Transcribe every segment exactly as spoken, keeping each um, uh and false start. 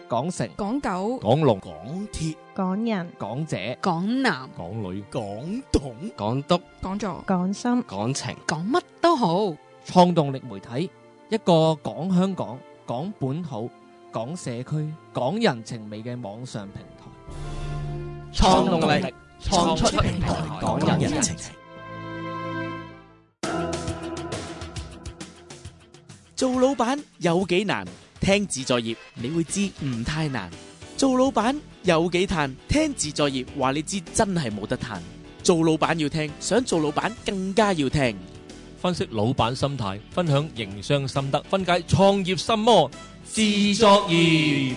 港城、 港九、 港龍、 港鐵、 港人、 港姐、 港男、 港女、 港董、 港督、 講座、 港心、 港情， 講乜都好。 創動力媒體，一個講香港、講本土、講社區、講人情味嘅網上平台。 創動力創出平台，講人情。 做老闆有幾難？聽自在業你會知唔太難。做老闆有幾嘆？聽自在業話你知真係冇得嘆。做老闆要聽，想做老闆更加要聽。 分析老闆心態，分享營商心得，分解創業心魔，自作業。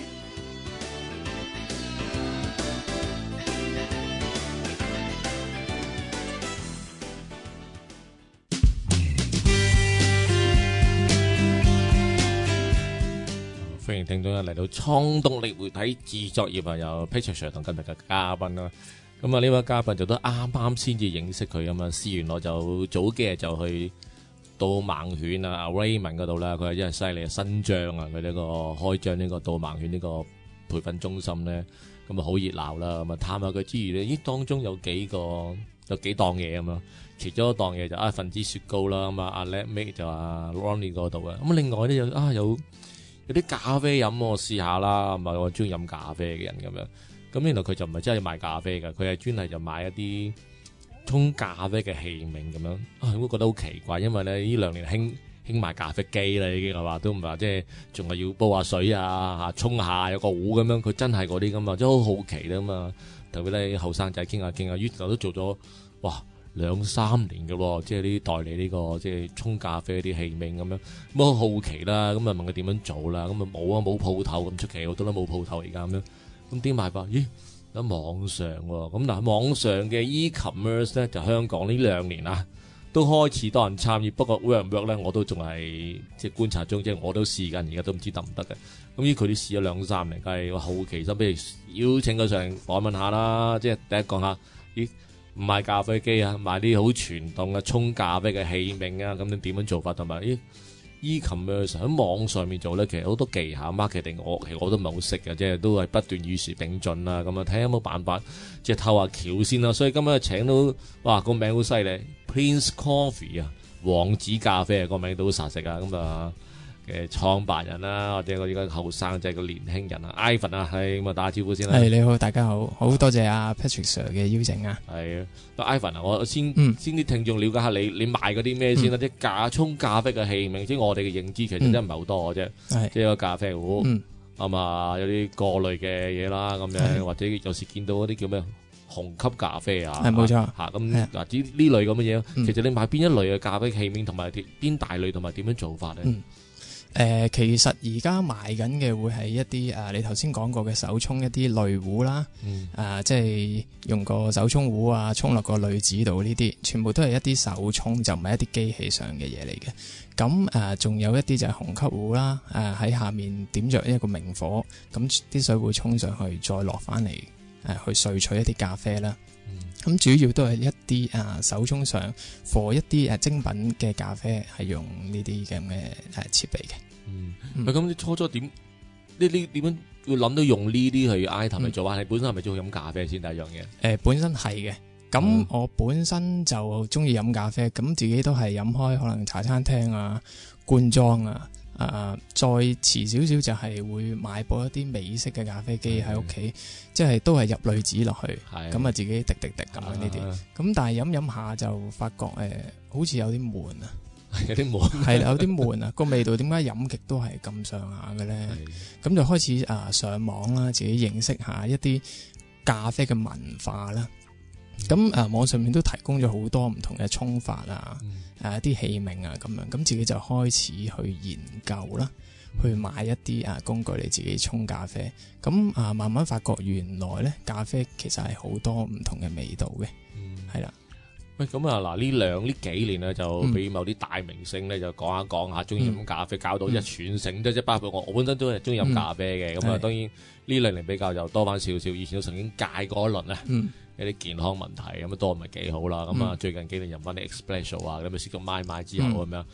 歡迎聽眾嚟到創動力媒體自作業啊，有 Patrick Sir 同今日嘅嘉賓啦。咁啊，呢位嘉賓就都啱啱先至認識佢咁啊，試完我就早幾日就去導盲犬啊 Raymond 嗰度啦，佢係真係犀利啊，新張啊，佢呢個開張呢個導盲犬呢個培訓中心咧，咁啊好熱鬧啦，咁啊探下佢之餘咧，咦當中有幾個有幾檔嘢咁啊，其中一檔嘢就啊分子雪糕啦，咁啊阿叻 Mate 就話 Ronnie 嗰度啊，咁另外咧有啊有。有啲咖啡飲我試下啦，咁啊我中意飲咖啡嘅人咁樣，咁原來佢就唔係真係賣咖啡㗎，佢係專係就賣一啲沖咖啡嘅器皿咁樣，啊我覺得好奇怪，因為咧呢兩年興興賣咖啡機啦，已經係話都唔係話即係仲係要煲下水啊嚇沖下有個壺咁樣，佢真係嗰啲咁啊，真係好好奇啦嘛，特別咧後生仔傾下傾下，於是都做咗哇〜兩三年嘅喎，即係呢啲代理呢、這個即係沖咖啡啲器皿咁樣，咁我好奇啦，咁啊問佢點樣做啦，咁啊冇啊冇鋪頭咁出奇，好多都冇鋪頭而家咁樣，咁點賣法？咦喺網上喎，咁嗱網上嘅 e-commerce 咧就香港呢兩年啊都開始多人參與，不過 work 唔 work 咧我都仲係即係觀察中，即係我都試緊，而家都唔知得唔得嘅。咁依佢哋試咗兩三年，梗係好奇心，不如邀請佢上嚟訪問下啦，即係第一講下咦。唔賣咖啡機啊，賣啲好傳統嘅沖咖啡嘅器皿啊，咁你點樣做法同埋咦 e-commerce 喺網上面做咧，其實好多技巧 marketing，我其實我都唔係好識嘅，即係都係不斷與時並進啦。咁啊，睇下有冇辦法即係透下橋先啦。所以今日請到哇個名好犀利 ，Prince Coffee 啊，王子咖啡啊，個名都好實食啊，咁啊。嘅創辦人啦，或者我而家後生仔個年輕人啊 ，Ivan 啊，係咁啊，打下招呼先啦。 係你好，大家好，好多謝阿 Patrick Sir 嘅邀請啊。係啊，Ivan 啊，我先、 嗯、 先啲聽眾了解下你，你賣嗰啲咩先啦？即係咖沖咖啡嘅器皿，即係我哋嘅認知其實真係唔係好多嘅啫。 係即係個咖啡壺， 嗯， 啊嘛，有啲過濾嘅嘢啦，咁樣或者有時見到嗰啲叫咩紅級咖啡啊， 係冇錯嚇咁嗱呢呢類咁嘅嘢，其實你賣邊一類嘅咖啡器皿同埋邊大類同埋點樣做法咧？ 嗯誒、呃，其實而家賣緊嘅會係一啲誒、呃，你頭先講過嘅手沖一啲濾壺啦，誒、 嗯呃，即係用個手沖壺啊，沖落個濾紙度呢啲，全部都係一啲手沖，就唔係一啲機器上嘅嘢嚟嘅。咁誒，仲、呃、有一啲就係紅級壺啦，誒、呃、喺下面點着一個明火，咁啲水會沖上去，再落翻嚟誒去萃取一啲咖啡啦。咁、嗯、主要都係一啲啊手沖上 for 一啲誒精品嘅咖啡係用呢啲咁嘅誒設備嘅。 嗯，咁、嗯、你初初點？你你點樣會諗到用呢啲去 item 嚟做啊？你、嗯、本身係咪中意飲咖啡先第一樣嘢？誒、 呃，本身係嘅。咁我本身就中意飲咖啡，咁自己都係飲開可能茶餐廳啊、罐裝啊。誒、呃，再遲少少就係會買部一啲美式嘅咖啡機喺屋企，即係都係入濾紙落去，咁啊自己滴滴滴咁樣呢啲。咁但係飲飲下就發覺誒、呃，好似有啲悶啊， 有啲悶， 係啦，有啲悶啊。個味道點解飲極都係咁上下嘅咧？咁就開始誒、呃、上網啦，自己認識下一啲咖啡嘅文化啦。咁、嗯、誒、呃、網上面都提供咗好多唔同嘅沖法啊。嗯誒啲器皿啊咁樣，咁自己就開始去研究啦，去買一啲啊工具嚟自己沖咖啡。咁啊慢慢發覺原來咧咖啡其實係好多唔同嘅味道嘅，係、嗯、啦。 喂，咁啊嗱，呢兩呢幾年咧就俾某啲大明星咧就講下講下，中意飲咖啡，搞到一傳承，即、嗯、係包括我，我本身都係中意飲咖啡嘅。咁、嗯、啊，當然呢兩年比較就多翻少少，以前都曾經戒過一輪咧。嗯有啲健康問題咁啊，都唔係幾好啦。咁、嗯、啊，最近幾年飲翻啲 espresso 啊，咁啊試過買買之後咁樣，咁、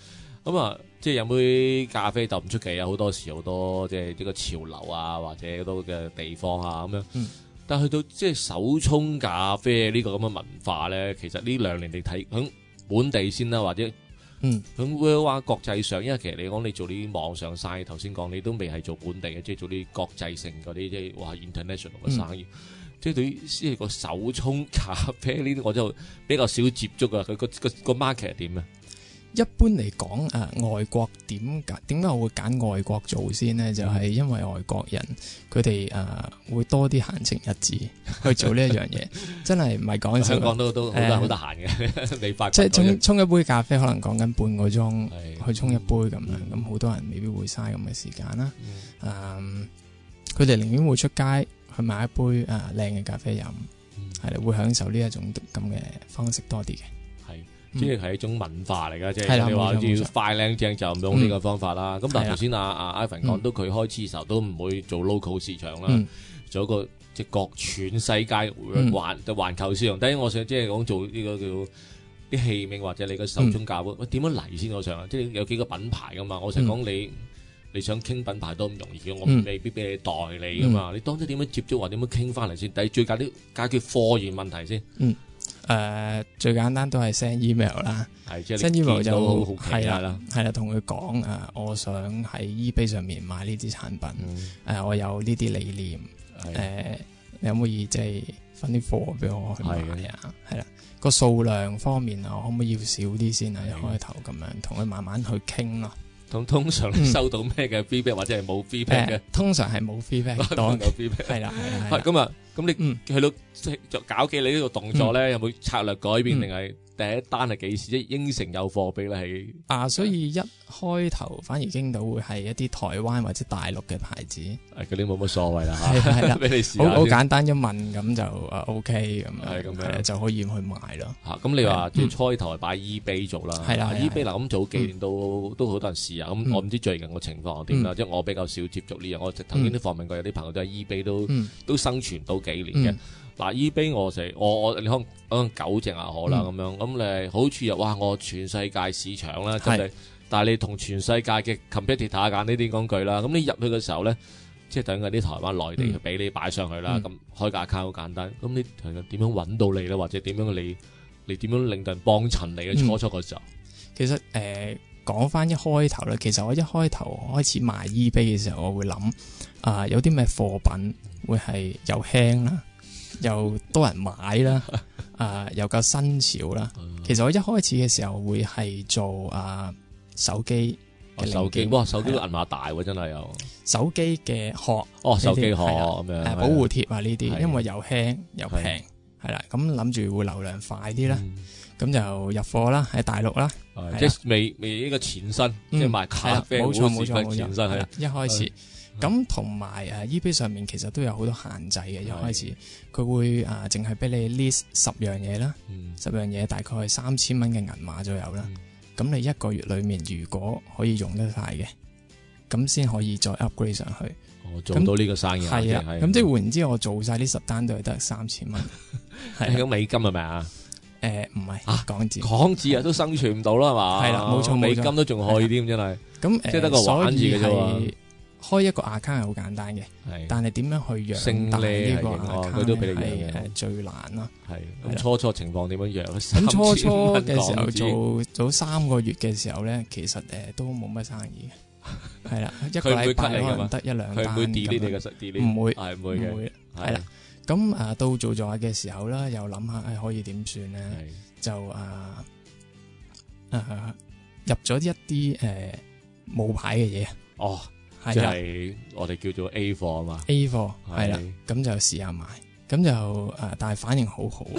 咁啊，即係飲杯咖啡就唔出奇啊！好多時好多即係呢個潮流啊，或者好多嘅地方啊咁樣。 嗯、 但係去到即係手沖咖啡呢個咁嘅文化咧，其實呢兩年你睇響本地先啦，或者嗯響 worldwide 國際上，因為其實你講你做啲網上生意，頭先講你都未係做本地嘅，即係做啲國際性嗰啲，即係哇 international 嘅生意。嗯即係對於即係個手沖咖啡呢啲，我就比較少接觸啊。佢個個個 market 係點啊？ 一般嚟講，誒、呃、外國點解點解我會揀外國做先呢？就係、是、因為外國人佢哋誒會多啲閒情逸致去做呢一樣嘢，真係唔係講笑。 香港都都好多人好得閒嘅，未發覺。 即係沖沖一杯咖啡，可能講緊半個鐘係去沖一杯咁樣，咁好、 嗯、 多人未必會嘥咁嘅時間啦。 嗯誒，佢哋寧願會出街去買一杯誒靚嘅咖啡飲，係啦、 嗯， 會享受呢一種咁嘅方式多啲嘅。 係，即係係一種文化嚟噶，即係啦係你話冇錯要快靚正就唔用呢個方法啦。咁、 嗯但係頭先阿阿 Ivan 講嗯到佢開始嘅時候都唔會做 local 市場啦， 嗯做一個即係各全世界嗯環就環球市場。第一，我想即係講做呢個叫啲器皿或者你個手沖咖啡，喂點樣嚟先？我想即係有幾個品牌噶嘛。我成日講你。你想傾品牌都唔容易嘅，我未必俾你代理噶嘛。嗯、你當初點樣接觸或點樣傾翻嚟先？第一最緊啲解決貨源問題先。 嗯，誒、呃、最簡單都係 send email 啦， 係即係 send email 就好好奇係啦， 係啦，同佢講誒，我想喺 eBay 上面買呢啲產品，誒、 嗯呃、我有呢啲理念，誒的、呃、你可唔可以即係分啲貨俾我去買啊？係啦，個數量方面啊，我可唔可以要少啲先啊？一開頭咁樣同佢慢慢去傾咯。 通通常你收到咩嘅 feedback 或者係冇 feedback 嘅？ 通常係冇 feedback 多嘅 feedback 係啦係啦。 咁啊，咁你去到就搞起你呢個動作咧，有冇策略改變定係第一單係幾時？即係應承有貨俾你係啊，所以一開頭反而傾到會係一啲台灣或者大陸嘅牌子， 誒嗰啲冇乜所謂啦嚇，係啦， 俾你試下， 好好簡單一問咁就誒 OK 咁樣， 係咁樣就可以去買咯。 嚇，咁你話即係初頭係擺 eBay 做啦， 係啦 eBay 嗱咁早幾年都都好多人試啊，咁我唔知最近個情況點啦，即係我比較少接觸呢樣，我頭先都訪問過有啲朋友都喺 eBay 都都生存到幾年嘅。嗱 eBay 我成我我你可能可能糾正下我啦咁樣，咁你好處又哇我全世界市場啦，真係，但係你同全世界嘅 competitor 揀呢啲工具啦，咁你入去嘅時候咧，即係等緊啲台灣內地去俾你擺上去啦，咁開個 account 好簡單，咁你係點樣揾到你咧，或者點樣你你點樣令到人幫襯你嘅初初嘅時候？ 其實誒講翻一開頭咧，其實我一開頭開始賣 eBay 嘅時候，我會諗啊有啲咩貨品會係又輕啦。又多人買啦，啊、呃、又夠新潮啦。其實我一開始嘅時候會係做啊、呃、手機嘅零件， 手機哇手機都銀碼大喎，真係有手機嘅殼哦，手機殼咁樣， 誒保護貼啊呢啲， 的因為又輕又平，係啦，咁諗住會流量快啲啦，咁、嗯、就入貨啦，喺大陸啦， 即係未未呢個前身，即係賣咖啡冇錯冇錯冇前身係一開始。咁同埋誒 eBay 上面其實都有好多限制嘅，一開始佢會誒淨係俾你 list 十樣嘢啦， 嗯、十樣嘢大概係三千蚊嘅銀碼左右啦。咁、嗯、你一個月裡面如果可以用得晒嘅，咁先可以再 upgrade 上去。 哦，做到呢個生意係啊，咁即係換言之，我做晒呢十單都係得三千蚊。 係咁美金係咪啊？ 誒唔係港紙， 港紙啊都生存唔到啦係嘛？ 係啦，冇錯， 美金都仲可以添，真係。 咁即係得個玩字嘅啫。 開一個 account 係好簡單嘅，但係點樣去養大呢個 account 佢都俾你養係最難咯。 係咁初初情況點樣養？ 咁初初嘅時候做做三個月嘅時候咧，其實誒都冇乜生意嘅，係啦，一個禮拜可能得一兩單。 佢唔會 delete 你嘅實 delete， 唔會係唔會嘅， 唔會係啦。咁誒到做咗下嘅時候咧，又諗下誒可以點算咧？就誒誒入咗一啲誒冇牌嘅嘢哦。即係我哋叫做 A 貨啊嘛 ，A 貨係啦，咁就試下買，咁就誒，但係反應好好，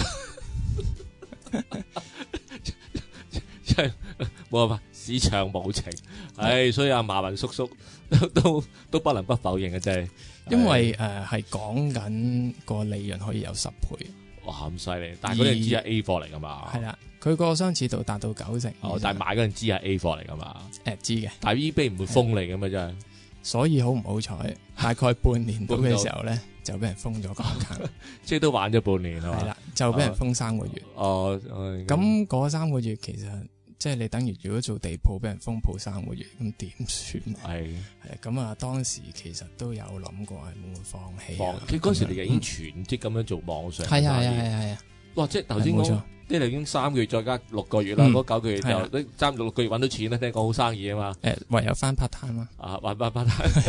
即係冇辦法，市場無情，唉，所以阿馬雲叔叔都都不能不否認嘅，真係， 因為誒係講緊個利潤可以有十倍， 哇咁犀利，但係嗰陣只係 A 貨嚟噶嘛， 係啦，佢個相似度達到九成， 哦，但係買嗰陣只係 A 貨嚟噶嘛， 誒知嘅， 但係 eBay 唔會封你噶嘛，真係。 所以好唔好彩，大概半年到嘅時候咧，就俾人封咗個 account， 即係都玩咗半年係嘛？ 係啦，就俾人封三個月。 哦， 咁嗰三個月其實即係你等於如果做地鋪俾人封鋪三個月，咁點算啊？ 係係咁啊，當時其實都有諗過係會唔會放棄放啊。 其實嗰時你已經嗯全職咁樣做網上係啊係生意啊係啊係啊， 哇！即係頭先講係冇錯。 即係你已經三個月再加六個月啦， 嗯嗰九個月就係啊你三到六個月揾到錢啦，聽講好生意啊嘛。 誒唯有翻 part time 啦， 啊，玩八八，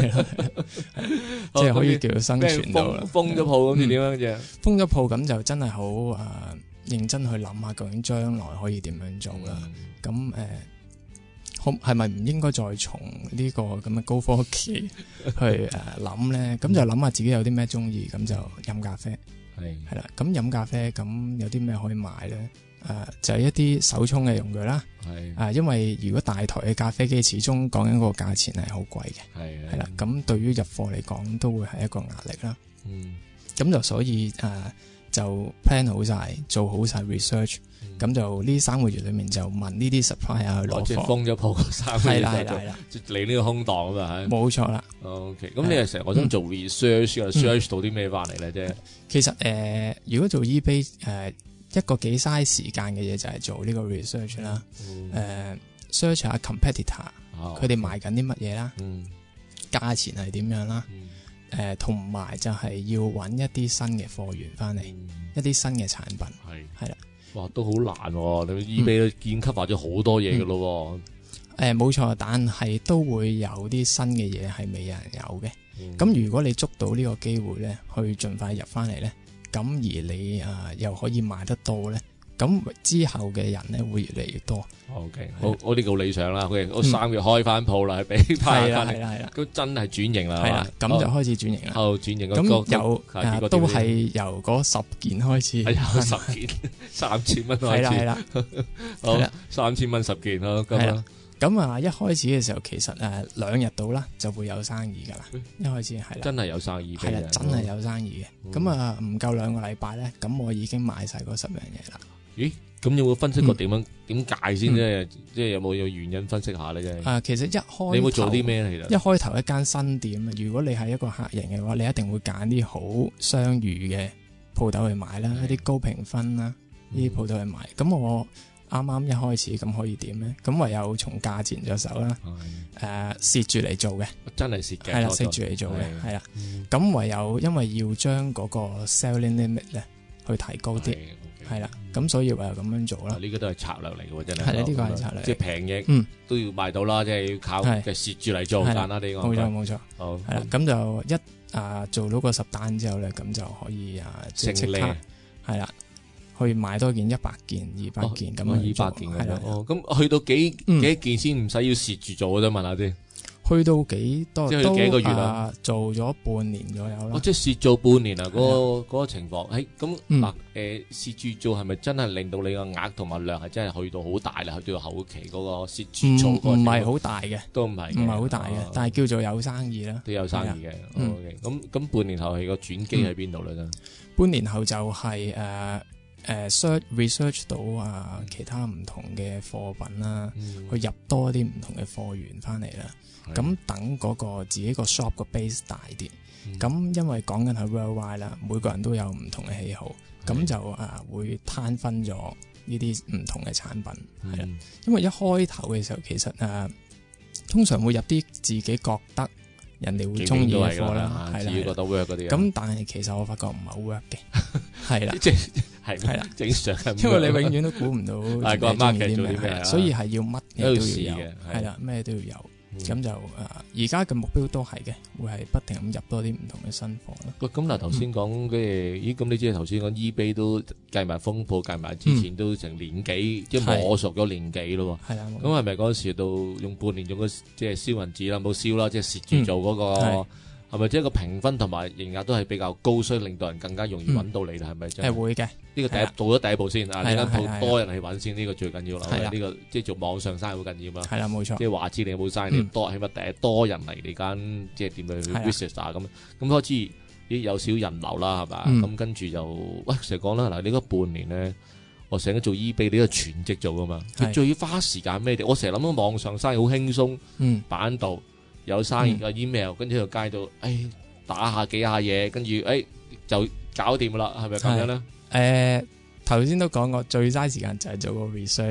即係可以叫做生存到啦封。封咗鋪咁點點樣嘅？ 封咗鋪咁就真係好誒認真去諗下，究竟將來可以點樣做啦。咁誒、可係咪唔應該再從呢個咁嘅高科技去誒諗咧？咁就諗下自己有啲咩中意，咁就飲咖啡係係啦。咁飲咖啡咁有啲咩可以買咧？誒、就係、一啲手沖嘅用具啦。 係誒、因為如果大台嘅咖啡機始終講緊個價錢係好貴嘅， 係係啦。咁對於入貨嚟講都會係一個壓力啦。 嗯咁就所以誒、就 plan 好晒，做好晒 research。咁就呢三個月裏面就問呢啲 supplier 去哦即係攞貨。 封咗鋪嗰三個月係啦係啦就係啦， 即係你呢個空檔啊嘛係。 冇錯啦。 OK，咁你係成日我想做 research 啊，search 到啲咩翻嚟咧？即係其實誒、呃如果做 eBay 誒、一個幾嘥時間嘅嘢就係做呢個 research 啦。誒、search 下 competitor 佢哋賣緊啲乜嘢啦， 嗯價錢係點樣啦。 嗯誒同埋就係要揾一啲新嘅貨源翻嚟， 嗯一啲新嘅產品係係啦。 哇，都好難喎！你 eBay 都見 cover 咗好多嘢噶咯誒冇錯，但係都會有啲新嘅嘢係未有人有嘅。 喎。 咁、如果你捉到呢個機會咧，去盡快入翻嚟咧，咁而你誒、又可以賣得多咧，咁之後嘅人咧會越嚟越多。 OK，好，我呢個理想啦。OK，我三月開翻鋪啦，俾係翻啦翻嚟， 係啦係啦， 咁真係轉型啦， 係啦，咁就開始轉型啦。 後轉型咁嗰個由個結果誒都點先係由嗰十件開始。 係有十件三千蚊開始， 係啦係啦， 好係啦三千蚊十件咯，咁啊係啦。咁啊，一開始嘅時候其實誒兩日到啦就會有生意㗎啦。一開始係啦， 真係有生意俾係啦，真係有生意嘅。 嗯咁啊，唔夠兩個禮拜咧，咁我已經買晒嗰十樣嘢啦。 咦？咁有冇分析過嗯點樣點解先啫？即係有冇有原因分析下咧？啫， 啊，其實一開你有冇做頭啲咩咧？其一實開頭一間新店啊，如果你係一個客人嘅話，你一定會揀啲好商譽嘅鋪頭去買啦， 係一啲高評分啦，呢啲鋪頭去買。咁我啱啱一開始咁可以點咧？咁唯有從價錢着手啦， 係誒蝕住嚟做嘅， 真係蝕嘅， 係啦， 初初蝕住嚟做嘅， 係係啦。 嗯咁唯有因為要將嗰個 selling limit 咧去提高啲， 係係啦。咁所以唯有咁樣做啦。 啊呢個都係策略嚟嘅喎，真係。 係啦呢個係策略即係平嘢嗯， 都要賣到啦，即係要靠係嘅蝕住嚟做， 係啦簡單啲冇錯講。 冇錯， 好， 係啦。咁就一啊做到個十單之後咧，咁就可以啊即係即勝利刻係啦，去買多件一百件、二百件咁樣做二百件咁係啦樣。。哦，咁去到幾嗯幾件先唔使要蝕住做？我想問下先。 去到幾多？ 即係去到幾個月啊啊？做咗半年左右哦， 啦。 即係蝕做半年啊！嗰個嗰個情況，誒咁嗯嗱誒蝕住做係咪真係令到你個額同埋量係真係去到好大啦？去到後期嗰個蝕唔住做嗰個情況唔係好大嘅， 都唔係嘅唔係好大嘅哦， 但係叫做有生意啦。 都有生意嘅。 嗯 OK，咁咁半年後係個轉機喺邊度咧？真半年後就係誒誒 search research 到啊其他唔同嘅貨品啦，去入多啲唔同嘅貨源翻嚟啦。咁等嗰個自己個 shop 個 base 大啲。咁因為講緊係 worldwide 啦，每個人都有唔同嘅喜好，咁就啊會攤分咗呢啲唔同嘅產品係啦。因為一開頭嘅時候其實誒通常會入啲自己覺得人哋會中意嘅貨啦，係啦。 自己覺得 work 嗰啲。 咁但係其實我發覺唔係好 work 嘅，係啦。 即係係係啦， 正常係因為你永遠都估唔到係個人哋 market 中意啲咩， 做啲咩啊係所以係要乜嘢都要都要有試嘅，係係啦，咩都要有。 嗯咁就誒，而家嘅目標都係嘅，會係不停咁入多啲唔同嘅新貨咯。 喂，咁嗱，頭先講嘅，咦？咁你知頭先講 eBay 都計埋風鋪，計埋之前都成年幾，即係摸熟咗年幾咯喎。 係啦， 咁係咪嗰陣時到用半年用個即係燒銀紙啦，冇燒啦，即係蝕住做嗰個係係咪即係個評分同埋營額都係比較高，所以令到人更加容易揾到你啦？係咪真係？ 誒會嘅， 呢個第一係啦到咗第一步先啊！ 係你間鋪啦係啦多人去揾先，呢個最緊要啦。 係啦呢個即係做網上生意好緊要嘛。 係啦，冇錯即。係話知你有冇生意，你嗯多起碼第一多人嚟你間即係點樣去係啊 visit 啊咁，咁開始咦有少人流啦係嘛？ 嗯咁跟住就喂成日講啦嗱，你嗰半年咧，我成日做 eBay 你都係全職做噶嘛， 係佢最要花時間咩？我成日諗到網上生意好輕鬆， 嗯， 板度有生意嗯有 email，跟住喺條街度，誒打下幾下嘢，跟住誒就搞掂啦，係咪咁樣咧？ 誒頭先都講過，最嘥時間就係做個 research，係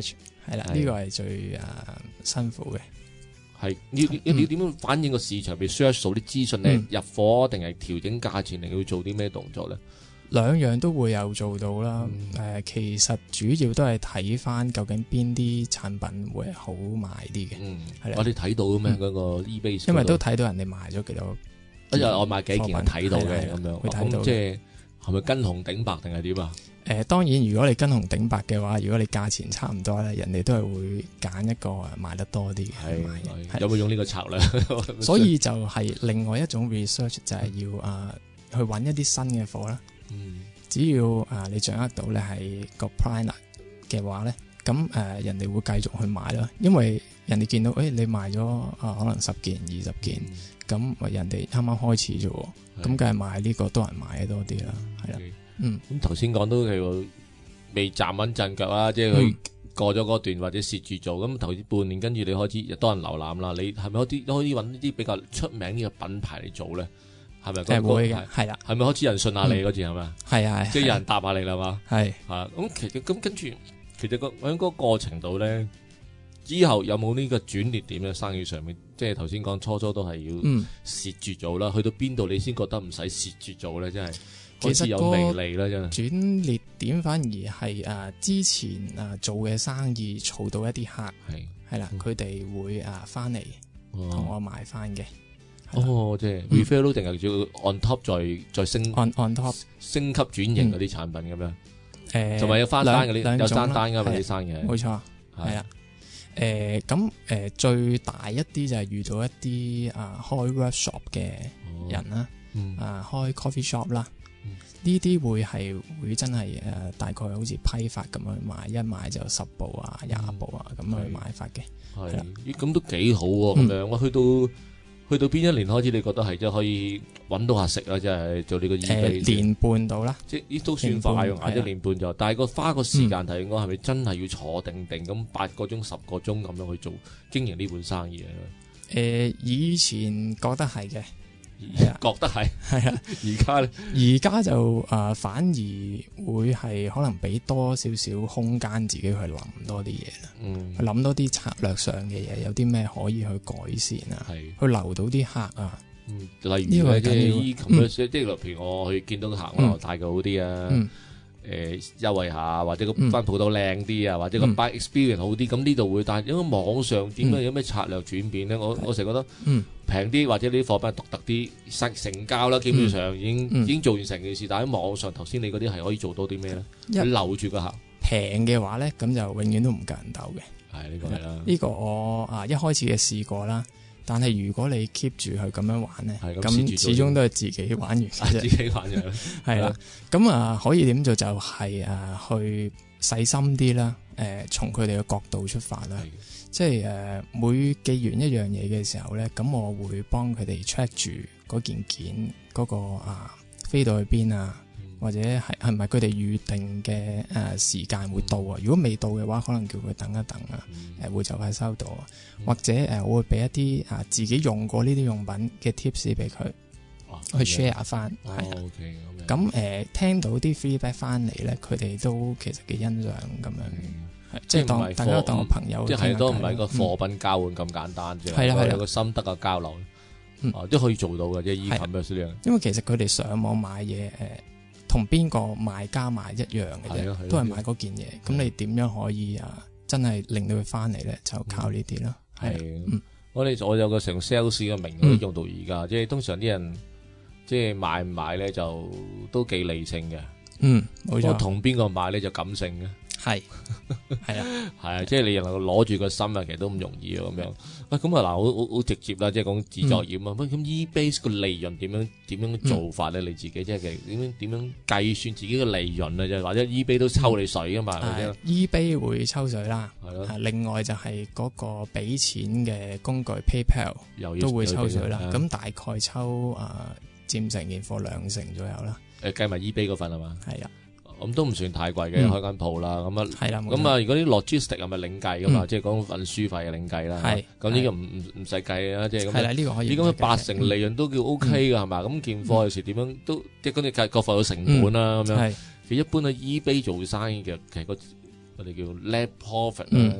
係啦， 係呢個係最誒辛苦嘅。 係你你你點樣反映個市場？譬如 search 到啲資訊咧， 嗯入貨定係調整價錢，定要做啲咩動作咧？ 兩樣都會有做到啦。誒、 嗯其實主要都係睇翻究竟邊啲產品會係好賣啲嘅， 嗯， 係啦我哋睇到嘅咩？ 嗯嗰個 eBay， 因為都睇到人哋賣咗幾多。 一日我買幾件貨品睇到係啦嘅咁樣， 會睇到嘅咁即係係咪跟紅頂白定係點啊？ 誒、當然，如果你跟紅頂白嘅話，如果你價錢差唔多咧，人哋都係會揀一個誒賣得多啲嘅去買嘅。係係有冇用呢個策略？ 所以就係另外一種 research 就係要啊、去揾一啲新嘅貨啦。 嗯只要啊、你掌握到你係個 priner 嘅話咧，咁誒、人哋會繼續去買啦，因為人哋見到誒、你賣咗啊可能十件二十件，咁喂人哋啱啱開始啫喎，咁梗係買呢個多人買嘅多啲啦，係啦， OK 嗯。 咁頭先講到佢未站穩陣腳啦，即係佢嗯過咗嗰段或者蝕住做，咁頭先半年跟住你開始多人瀏覽啦，你係咪開始開始揾呢啲比較出名嘅品牌嚟做咧？係咪嗰誒個會嘅，係啦， 係咪開始有人信下你嗰次係咪？ 係啊，係即係有人答下你啦嘛？ 係係啊，咁其實咁跟住，其實個喺嗰個過程度咧，之後有冇呢個轉捩點咧？生意上面，即係頭先講初初都係要嗯， 蝕住做啦，去到邊度你先覺得唔使蝕住做咧？真係開始有其實個微利啦，真係。 轉捩點反而係誒、之前誒、做嘅生意儲到一啲客， 係係啦， 嗯佢哋會誒翻嚟同哦我買翻嘅，係啦哦，即係嗯 refill 定係要 on top 再再升 on on top 升級轉型嗰啲產品咁樣， 誒， 同埋有翻單嗰啲有兩兩種啦單單㗎嘛係啲生意係冇錯，係啦。誒咁誒最大一啲就係遇到一啲啊開 workshop 嘅哦人啦， 嗯啊開 coffee shop 啦嗯， 呢啲會係會真係誒、大概好似批發咁樣買，一買就十部啊、廿部啊咁係去買法嘅。係係啦咦咁都幾好喎咁樣。我去到去到邊一年開始，你覺得係即係可以揾到下食啦，即係做呢個 eBay 誒年半到啦， 即係呢都算快喎， 年半捱一年半就。但係個花個時間睇，應該係咪真係要坐定定咁八個鐘、十個鐘咁樣去做經營呢盤生意啊？ 誒、以前覺得係嘅，係啊覺得係， 係啊， 而家咧而家就啊、反而會係可能俾多少少空間自己去諗多啲嘢啦， 嗯去諗多啲策略上嘅嘢，有啲咩可以去改善啊， 係。 去留到啲客啊， 嗯，例呢個係如咧，即係緊要依咁樣，即係例如我去見到個客，我嗯話帶佢好啲啊， 嗯誒優惠下，或者個嗯間鋪頭靚啲啊，或者個嗯 buy experience 好啲，咁呢度會，但係因為網上點樣嗯有咩策略轉變咧？我我成日覺得嗯平啲，或者呢啲貨品獨特啲，成成交啦，基本上已經嗯已經做完成件事。但係喺網上頭先你嗰啲係可以做多啲咩咧？ 一你留住個客， 平嘅話咧，咁就永遠都唔夠人鬥嘅。 係呢個係啦。 呢個我啊一開始嘅試過啦，但係如果你 keep 住去咁樣玩咧， 係咁蝕住咁始終都係自己玩完嘅自啫。 己玩嘅， 係啦，咁啊可以點做就係啊去細心啲啦，誒從佢哋嘅角度出發啦， 係即係誒每記完一樣嘢嘅時候咧，咁我會幫佢哋 check 住嗰件件嗰個啊飛到去邊啊。 嗯或者係係咪佢哋預定嘅誒時間會到啊？如果未到嘅話，可能叫佢等一等啊， 嗯誒會就快收到啊。 嗯或者誒我會俾一啲啊自己用過呢啲用品嘅 tips 俾佢哦去 share 翻， 哦係啊。 ，OK 咁樣。 咁誒聽到啲 feedback 翻嚟咧，佢哋都其實幾欣賞咁樣， 嗯係即係即係唔係當大家貨當個朋友即傾下偈啦， 係都唔係個嗯貨品交換咁簡單啫， 係啦係啦有個心得嘅交流， 嗯啊都可以做到嘅，即係 e 係 commerce 呢樣。 因為其實佢哋上網買嘢誒，同邊個賣家買一樣嘅啫， 係啊係啊都係買嗰件嘢。咁係你點樣可以啊，真係令到佢翻嚟咧？就靠呢啲咯。係啊係嗯， 我哋我有個成 sales 嘅名嗯都用到而家，即係通常啲人即係買唔買咧就都幾理性嘅， 嗯，冇我錯， 同邊個買咧就感性嘅， 係係啊， 係啊，即係你能夠攞住個心啊，其實都唔容易啊咁樣。喂，咁啊嗱，好好好直接啦，即係講自作業啊。喂，咁 eBay 個利潤點樣點樣做法咧？你自己即係其實點樣點樣計算自己嘅利潤啊？即係或者 eBay 都抽你水噶嘛？係咪係先 eBay 會抽水啦。 係咯啊，另外就係嗰個俾錢嘅工具 PayPal 又要都會抽水啦。 又要咁大概抽啊佔成件貨兩成左右啦。 誒計埋 eBay 嗰份係嘛？ 係啊， 咁都唔算太貴嘅， 嗯開間鋪啦。咁啊， 係啦，冇錯咁啊，如果啲 logistic 係咪另計噶嘛？ 嗯即係講運輸費係另計啦。 係咁呢個唔唔唔使計啊，即係咁。 係啦，呢個可以咦，咁啊八成利潤都叫 O K 噶係嘛？咁件貨有時點樣都即係嗰啲計各貨有成本啦咁樣。 係其實一般喺 eBay 做生意嘅，其實個我哋叫 net profit 咧嗯，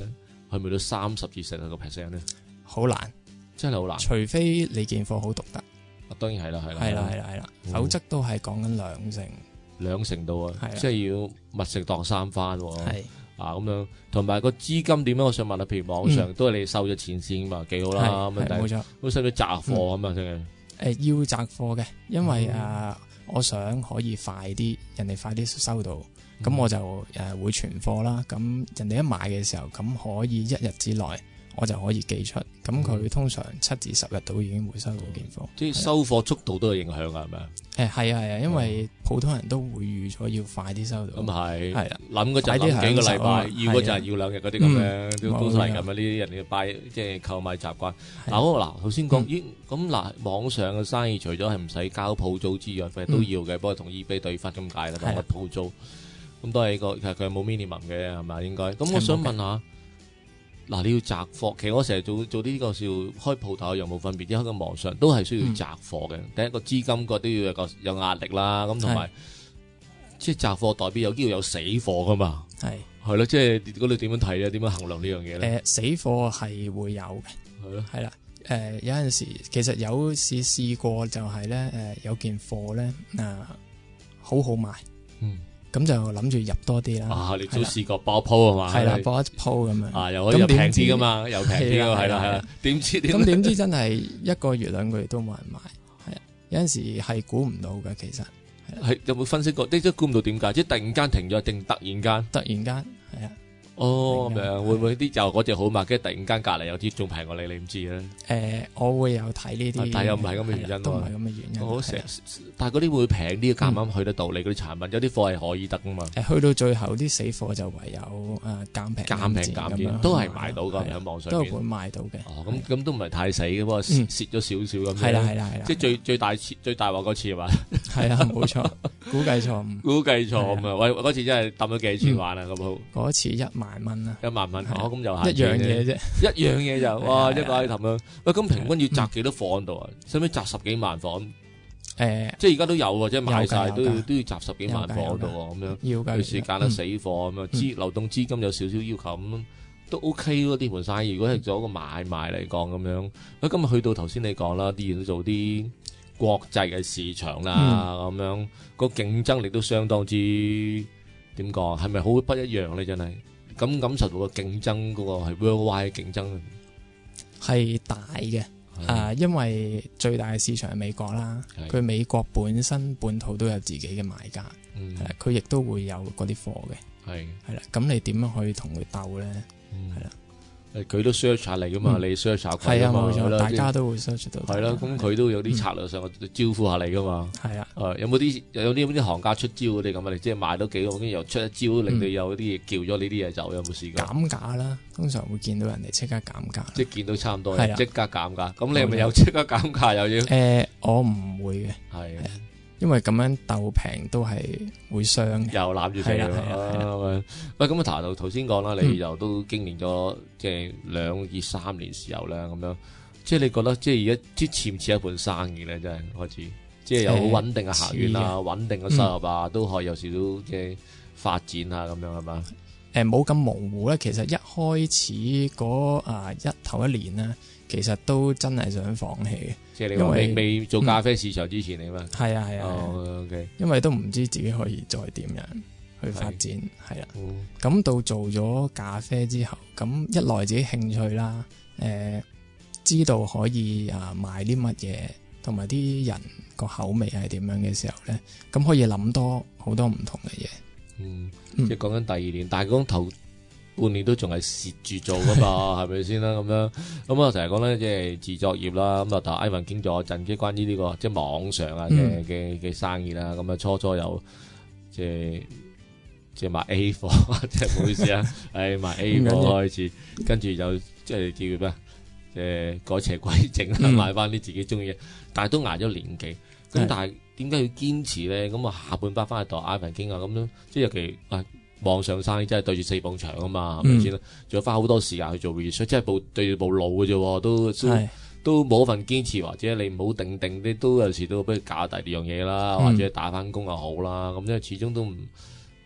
去唔去到三十至四十個 percent 咧？ 好難， 真係好難。 除非你件貨好獨特， 啊，當然係啦，係啦， 係啦係啦係啦， 嗯否則都係講緊兩成， 兩成度啊係啊， 即係要密食當三番喎。 係啊咁樣，同埋個資金點樣？我想問下，譬如網上都係你收咗錢先嘛，幾好啦咁樣，但係係係冇錯。 都使唔使擲貨咁啊？真係。 誒、要擲貨嘅，因為誒、 嗯呃我想可以快啲，人哋快啲收到，咁、 嗯我就誒、呃、會存貨啦。咁人哋一買嘅時候，咁可以一日之內我就可以寄出。咁佢通常七至十日都已經會收到件貨。 即係收貨速度都有影響㗎，係咪啊？ 誒係啊係啊，因為普通人都會預咗要快啲收到。 咁係， 係啊諗嗰陣快啲諗幾個禮拜， 享受啊要嗰陣要兩日嗰啲咁樣，都冇都係咁啊！ 錯呢啲人嘅拜即係購買習慣。 係嗱，我嗱頭先講， 嗯咦咁嗱，網上嘅生意除咗係唔使交鋪租之外，佢都要嘅，不過同 eBay 對分咁解啦，當係啊個鋪租。咁都係個其實佢係冇 minimum 嘅係咪應該？咁我想問下，嗱你要擲貨，其實我成日做做呢個是開鋪頭有冇分別？因為喺個網上都係需要擲貨嘅。第一個資金個都要有個有壓力啦，咁同埋即係擲貨代表有機會有死貨噶嘛。 係係咯，即係嗰度點樣睇咧？點樣衡量呢樣嘢誒、 咧？ 死貨係會有嘅。 係咯， 係啦，誒、有陣時其實有試試過就係咧，誒、有件貨咧誒好好賣， 嗯， 咁就諗住入多啲啦。 啊，你都係啦試過爆鋪係嘛？ 係啦，播一鋪咁樣。 啊，又可以又平咁點知啲噶嘛，又平啲㗎，係啦係啦係啦係啦。 點知點咁點知真係一個月兩個月都冇人買，係啊，有陣時係估唔到嘅，其實係有冇分析過？即係估唔到點解？即係突然間停咗，定突然間？ 突然間係啊， 哦，咁突然間樣會唔會啲就嗰隻好賣，跟住突然間隔離有啲仲平過你，你唔知咧？ 誒、我會有睇呢啲， 但係又唔係咁嘅原因喎係啦都唔係咁嘅原因。 我成日係啊， 但係嗰啲會平啲，啱啱去得到你嗰啲產品，有啲貨係可以得噶嘛？ 誒去到最後啲死貨就唯有誒減平減平減咁樣啲都係買到㗎， 係啊喺網上邊都係會。賣到嘅。 哦，咁咁都唔係太死嘅，不過蝕嗯蝕咗少少咁樣。 係啦係啦係啦， 即係最最大次最大鑊嗰次係嘛？ 係啦，冇錯，估計錯誤。 估計錯咁啊！喂，嗰次真係抌咗幾錢玩啊？咁好嗰次一萬蚊啦， 一萬蚊， 係啊哦咁就一樣嘢啫。 一樣嘢就哇一個係啊 item 樣。喂，咁平均要擲幾多貨喺度啊？使唔使擲十幾萬貨？ 誒， 即係而家都有喎，即係賣晒有㗎都要有㗎都要擲十幾萬貨喺度喎，咁樣。 要㗎。 有時間得死貨咁樣，資嗯流動資金有少少要求咁，都 OK 咯。呢盤生意如果係做一個買賣嚟講咁樣，喂，今日去到頭先你講啦，啲嘢都做啲國際嘅市場啦，咁樣個競爭力都相當之點講，係咪好不一樣咧？真係咁感受到個競爭嗰個係 worldwide 嘅競爭係大嘅。啊，因為最大嘅市場係美國啦， 係佢美國本身本土都有自己嘅買家， 嗯係啦，佢亦都會有嗰啲貨嘅， 係係啦。咁你點樣去同佢鬥咧？ 嗯係啦誒佢都 search 下你噶嘛， 嗯你 search 下佢係啊， 㗎嘛冇錯， 係啦大家都會 search 到。 係啦，咁佢都有啲策略上嘅招呼下你噶嘛。 係啊， 誒有冇啲有啲啲行家出招嗰啲咁啊？你即係賣到幾個，跟住又出一招，令你有啲嘢叫咗你啲嘢走，有冇試過？ 減價啦，通常會見到人哋即刻減價。 即係見到差唔多係啊即刻減價，咁你係咪又即刻減價又要？ 誒，我唔會嘅， 係係啊因為咁樣鬥平都係會傷嘅。 又攬住你係啦係啦係啦啊！喂，咁啊，查到頭先講啦， 嗯你又都經歷咗即係兩至三年時候咧，咁樣，即係你覺得即係而家即係似唔似一盤生意咧？真係開始，即係有好穩定嘅客源啊， 誒穩定嘅收入啊，都可以有時都即係發展啊，咁樣係嘛？ 誒冇咁模糊咧，其實一開始嗰啊一頭一年咧，其實都真係想放棄嘅。 即係你話未因為未做咖啡市場之前嚟嘛？ 係啊係啊係啊， 哦，OK， 因為都唔知自己可以再點樣去發展，係啦。 嗯咁到做咗咖啡之後，咁一來自己興趣啦，誒、知道可以啊賣啲乜嘢，同埋啲人個口味係點樣嘅時候咧，咁可以諗多好多唔同嘅嘢。 嗯， 嗯即係講緊第二年，但係講頭半年都仲係蝕住做噶嘛，係咪先啦？咁樣咁我成日講咧，即係自作業啦。咁啊，同 Ivan 傾咗一陣，即係關於呢、個即係網上啊嘅嘅嘅生意啦。咁啊，初初有即係即係賣 A 貨，即係唔好意思啊，係賣 A 貨開始，跟住就即係叫咩？誒改邪歸正啦， 嗯賣翻啲自己中意嘅，但係都捱咗年幾。咁係但係點解要堅持咧？咁啊下半 part 翻去同 Ivan 傾下咁樣，即係尤其啊網上生意真係對住四埲牆啊嘛，係咪先啦？仲要花好多時間去做 research，即係部對住部腦嘅啫喎，都都係都冇一份堅持，或者你唔好定定啲，都有時都不如搞第二樣嘢啦， 嗯或者打翻工又好啦。咁因為始終都唔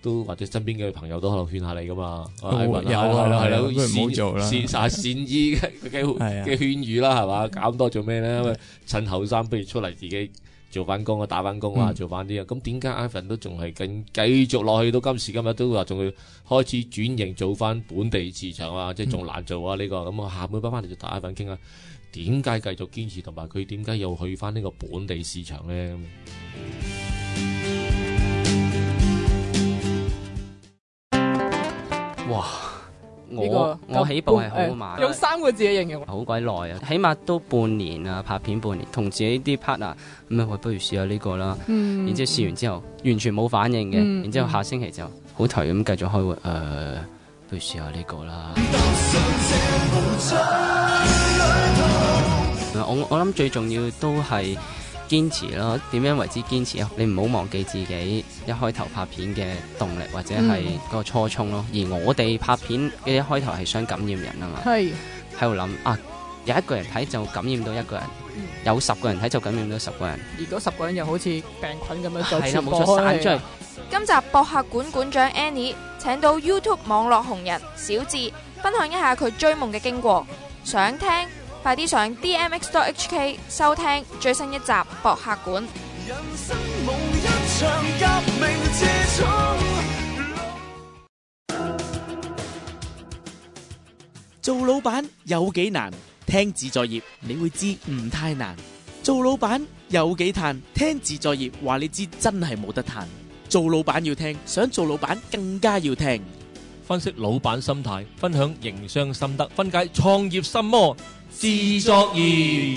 都或者身邊嘅朋友都可能勸下你噶嘛， 有啊，係啦，不如唔好做啦， 善善善意嘅嘅嘅勸語啦，係嘛？搞咁多做咩咧？趁後生不如出嚟自己做翻工啊，打翻工啊，做翻啲啊。咁點解 Ivan 都仲係繼繼續落去到今時今日都話仲要開始轉型做翻本地市場啊？即係仲難做啊呢個。咁我下半 part 翻嚟就同 Ivan 傾下，點解繼續堅持，同埋佢點解又去翻呢個本地市場咧？ 哇！ 呢個我我起步係好慢， 用三個字嘅形容， 好鬼耐啊！起碼都半年啊，拍片半年，同自己啲 partner 咁啊，喂，不如試下呢個啦。嗯，然之後試完之後完全冇反應嘅，嗯、然之後下星期就好頹咁繼續開會，誒、呃，不如試下呢個啦。我我諗最重要都係堅持咯，點樣為之堅持啊？你唔好忘記自己一開頭拍片嘅動力或者係個初衷咯。嗯、而我哋拍片嘅一開頭係想感染人啊嘛，係喺度諗啊，有一個人睇就感染到一個人，嗯、有十個人睇就感染到十個人。如果十個人又好似病菌咁樣再傳播開去。 今集博客館館長 Annie 請到 YouTube 網絡紅人小智分享一下佢追夢嘅經過，想聽快啲上 D M X dot H K 收聽最新一集博客館。人生無一場革命之做老闆有幾難？聽自在業你會知唔太難。做老闆有幾嘆？聽自在業話你知真係冇得嘆。做老闆要聽，想做老闆更加要聽。 分析老闆心態，分享營商心得，分解創業心魔。自作業，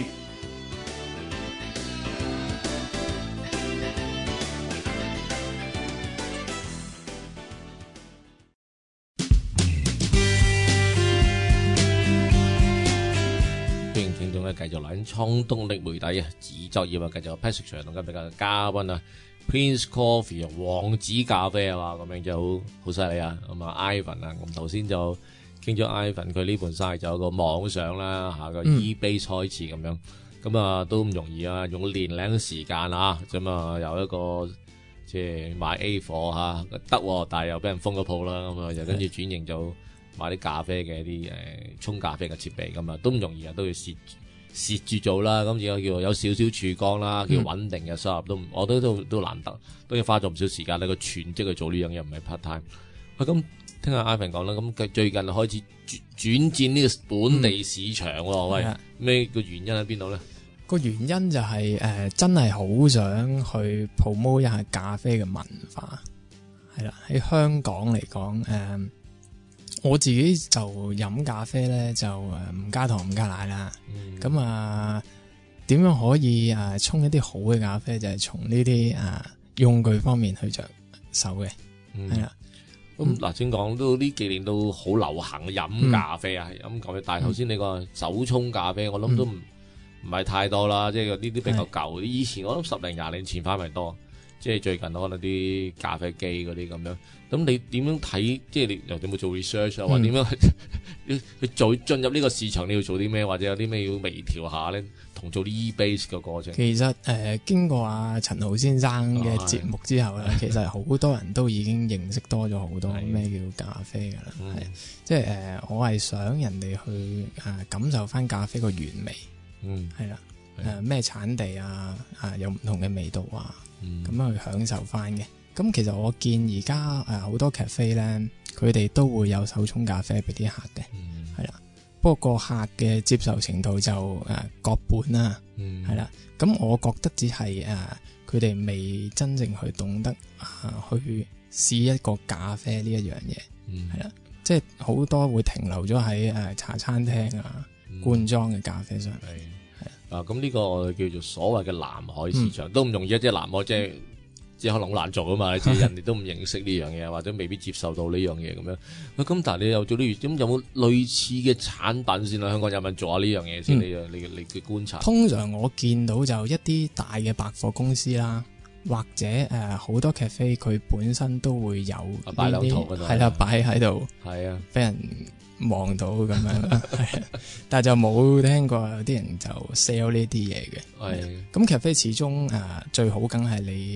歡迎聽眾咧繼續嚟緊創動力媒體啊，自作業啊，繼續 Patrick Sir 同今日嘅嘉賓啊 ，Prince Coffee 啊，王子咖啡啊嘛，咁樣就好好犀利啊，咁啊 Ivan 啊，咁頭先就。傾咗 Ivan 佢呢盤生意就有個網上啦嚇個 eBay 開始咁樣，咁啊都唔容易啊，用年零時間啊，咁啊有一個即係賣 A 貨嚇得，但係又俾人封咗鋪啦，咁啊又跟住轉型就賣啲咖啡嘅啲誒沖咖啡嘅設備，咁啊都唔容易啊，都要蝕蝕住做啦，咁而家叫有少少曙光啦，叫穩定嘅收入都我都都都難得，都要花咗唔少時間呢個全職去做呢樣嘢，唔係 part time。喂咁。聽下 Ivan 講啦，咁佢最近開始轉轉戰呢個本地市場喎，嗯、喂，咩個原因喺邊度咧？ 個原因就係、是、誒、呃，真係好想去 promote 一下咖啡嘅文化，係啦。喺香港嚟講，誒、呃，我自己就飲咖啡咧，就誒唔加糖唔加奶啦。咁、嗯、啊，點樣可以誒沖一啲好嘅咖啡？就係從呢啲誒用具方面去着手嘅，係啦、嗯。 咁嗱，先講都呢幾年都好流行飲咖啡啊，飲咖啡。但係頭先你個手沖咖啡，我諗都唔唔係太多啦，即係呢啲比較舊。以前我諗十零廿年前反為多，即係最近可能啲咖啡機嗰啲咁樣。咁你點樣睇？即係你又點樣做 research 啊？或點樣去去做進入呢個市場？你要做啲咩？或者有啲咩要微調下咧？同做啲 e-base 嘅過程。 其實誒、呃，經過阿陳豪先生嘅節目之後咧，哦、其實好多人都已經認識多咗好多咩叫咖啡噶啦。係、嗯，即係誒、呃，我係想人哋去誒、呃、感受翻咖啡個原味。嗯，係啦，誒咩產地啊，啊有唔同嘅味道啊，咁樣、嗯、去享受翻嘅。咁其實我見而家誒好多 cafe 咧，佢哋都會有手沖咖啡俾啲客嘅，係啦、嗯。不過個客嘅接受程度就誒各半啦，係啦、嗯。咁我覺得只係誒佢哋未真正去懂得啊去試一個咖啡呢一樣嘢，係啦、嗯。即係好多會停留咗喺誒茶餐廳啊、嗯、罐裝嘅咖啡上。係係啊， 咁呢個我哋叫做所謂嘅南海市場、嗯、都唔容易啊！即係南海即係。即係可能好難做啊嘛，即係人哋都唔認識呢樣嘢，或者未必接受到呢樣嘢咁樣。咁但係你又做啲咁有冇類似嘅產品先啦？香港有冇人做下呢樣嘢先？你你你嘅觀察。 通常我見到就一啲大嘅百貨公司啦，或者誒好、呃、多 cafe 佢本身都會有擺兩套嗰度， 係啦，擺喺度， 係啊， 俾人望到咁樣啦。係，但係就冇聽過有啲人就 sell 呢啲嘢嘅。係，咁 cafe 始終誒、呃、最好梗係你。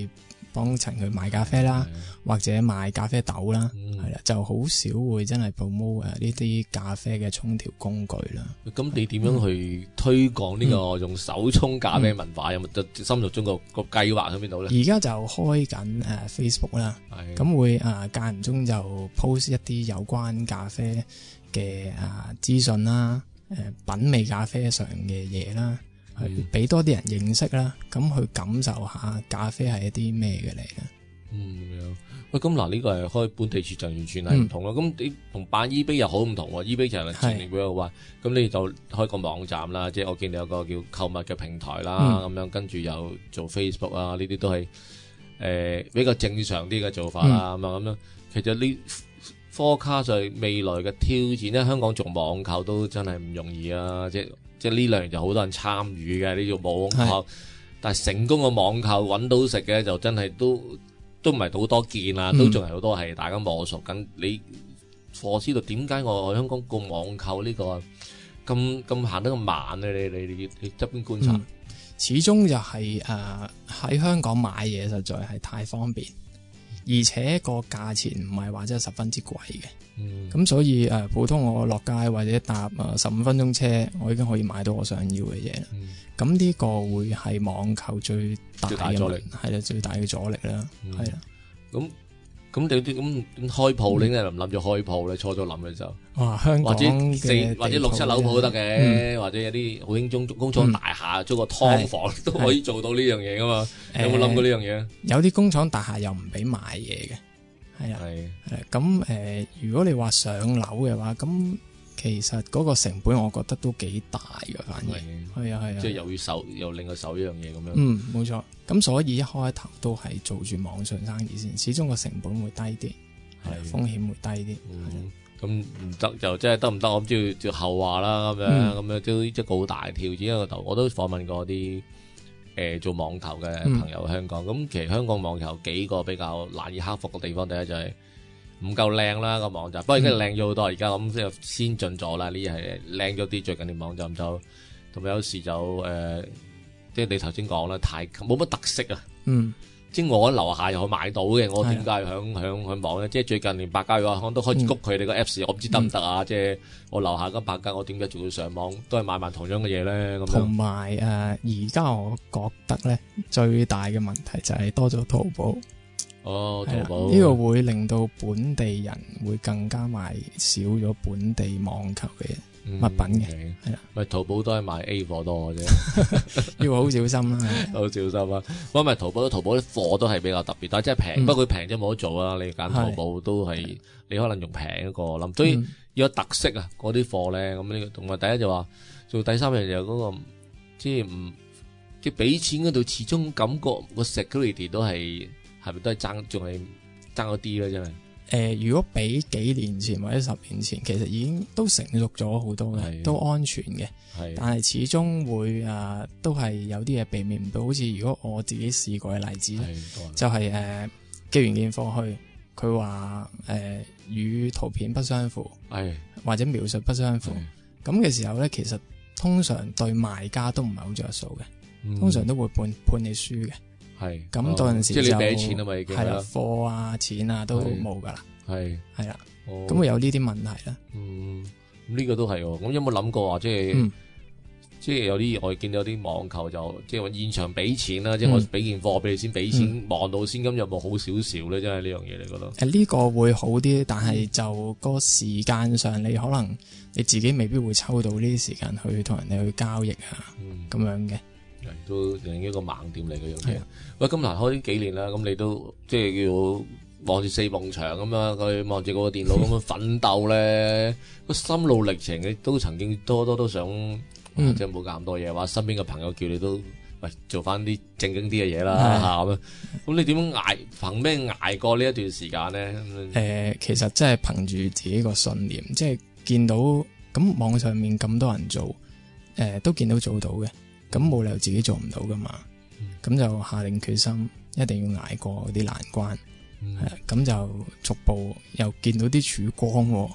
幫襯佢買咖啡啦，或者買咖啡豆啦，係啦、嗯，就好少會真係 promote 誒呢啲咖啡嘅沖調工具啦。 咁你點樣去推廣呢個用手沖咖啡文化？有冇就心目中個個計劃喺邊度咧？ 而家就開緊誒 Facebook 啦，咁會誒間唔中就 post 一啲有關咖啡嘅啊資訊啦，誒品味咖啡上嘅嘢啦。俾多啲人認識啦，咁去感受下咖啡係一啲咩嘅嚟咧。 嗯，喂，咁嗱，呢個係開本地市場，完全係唔同咯。咁、嗯、你同辦 eBay 又好唔同喎。eBay 其實前年比較話，咁你就開個網站啦，即係我見你有個叫購物嘅平台啦，咁、嗯、樣跟住又做 Facebook 啊，呢啲都係誒、呃、比較正常啲嘅做法啦。咁啊咁樣，其實呢科卡就係未來嘅挑戰，因為香港做網購都真係唔容易啊，即係。即係呢兩年就好多人參與嘅呢個網購，但係成功嘅網購揾到食嘅就真係都都唔係好多見啦，都仲係好多係大家摸索緊。你我知道點解我香港個網購呢個咁咁行得咁慢咧？你你你你側邊觀察， 嗯、始終就係誒喺香港買嘢實在係太方便，而且個價錢唔係話真係十分之貴嘅。咁、嗯、所以誒、呃，普通我落街或者搭誒十五分鐘車，我已經可以買到我想要嘅嘢啦。咁呢、嗯、個會係網購最大嘅阻力，係啦，最大嘅阻力啦，係啦、 嗯。咁咁你啲咁開鋪，你諗唔諗住開鋪咧？初初諗嘅時候， 哇，香港或者四或者六七樓鋪都得嘅，嗯、或者有啲好興中工廠大廈租個劏房都可以做到呢樣嘢噶嘛？有冇諗過呢樣嘢？ 有啲工廠大廈又唔俾買嘢嘅。係啊，係咁誒，如果你話上樓嘅話，咁其實嗰個成本我覺得都幾大㗎，反而係啊係啊， 即係又要手又另外手一樣嘢咁樣。 嗯，冇錯。咁所以一開頭都係做住網上生意先，始終個成本會低啲，係風險會低啲。 咁唔得就即係得唔得？我諗要要後話啦，咁樣咁樣都一個好大挑戰。因為頭我都訪問過啲。誒做網購嘅朋友香港，咁、嗯、其實香港網購有幾個比較難以克服嘅地方，第一就係唔夠靚啦個網站，不過而家靚咗好多，而家咁即係先進咗啦，呢啲係靚咗啲。最近啲網站就同埋有時就誒、呃，即係你頭先講啦，太冇乜特色啊。嗯。即係我喺樓下又可以買到嘅，我點解響響響網咧？即係最近連百佳嘅話，都開始谷佢哋個 Apps，、嗯、我唔知得唔得啊？嗯、即係我樓下嗰百佳，我點解仲要上網都係買埋同樣嘅嘢咧？咁同埋誒，而家、呃、我覺得咧最大嘅問題就係多咗淘寶。 哦，淘寶呢、呢個會令到本地人會更加買少咗本地網購嘅物品嘅，係啦， 咪淘寶都係賣 A 貨多嘅啫， 要好小心啦， 好小心啊！不過咪淘寶，淘寶啲貨都係比較特別，但係真係平，不過佢平啫冇得做啊！你揀淘寶都係，你可能用平一個諗，所以要有特色啊！嗰啲貨咧，咁呢個同埋第一就話做第三樣就嗰個，即係唔即係俾錢嗰度，始終感覺個 security 都係係咪都係爭，仲係爭咗啲咧，真係。 誒、呃，如果比幾年前或者十年前，其實已經都成熟咗好多嘅，的都安全嘅。係的，但係始終會誒、呃，都係有啲嘢避免唔到。好似如果我自己試過嘅例子，就係、是、誒、呃、寄完件貨去，佢話誒與圖片不相符，係的或者描述不相符，咁嘅的時候咧，其實通常對賣家都唔係好着數嘅，嗯、通常都會判判你輸嘅。係咁到陣時就即係你俾錢啊嘛，已經係啦， 貨啊錢啊都冇噶啦，係係啦，咁哦、 會有呢啲問題啦。 嗯，咁呢個都係，咁有冇諗過話即係、嗯、即係有啲我見到有啲網購就即係話現場俾錢啦，嗯、即係我俾件貨俾你先俾錢望、嗯、到先，咁有冇好少少咧？真係呢樣嘢你覺得？誒、 呢、這個會好啲，但係就個時間上你可能你自己未必會抽到呢啲時間去同人哋去交易啊，咁、嗯、樣嘅。 都另一個盲點嚟嘅樣嘢。喂，咁嗱開幾年啦，咁你都即係要望住四埲牆咁樣，佢望住嗰個電腦咁樣奮鬥咧，個心路歷程你都曾經多多都想，嗯、即係冇咁多嘢，話身邊嘅朋友叫你都喂做翻啲正經啲嘅嘢啦嚇咁。咁你點樣捱？憑咩捱過呢一段時間咧？誒、 呃，其實真係憑住自己個信念，即係見到咁網上面咁多人做，誒、呃、都見到做到嘅。咁冇理由自己做唔到噶嘛，咁、嗯、就下定決心，一定要捱過嗰啲難關，咁、嗯、就逐步又見到啲曙光、哦。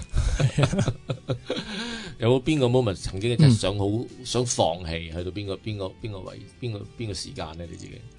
有冇邊個 moment 曾經真係想好、嗯、想放棄，去到邊個邊個邊個位邊個邊個時間咧？你自己？誒、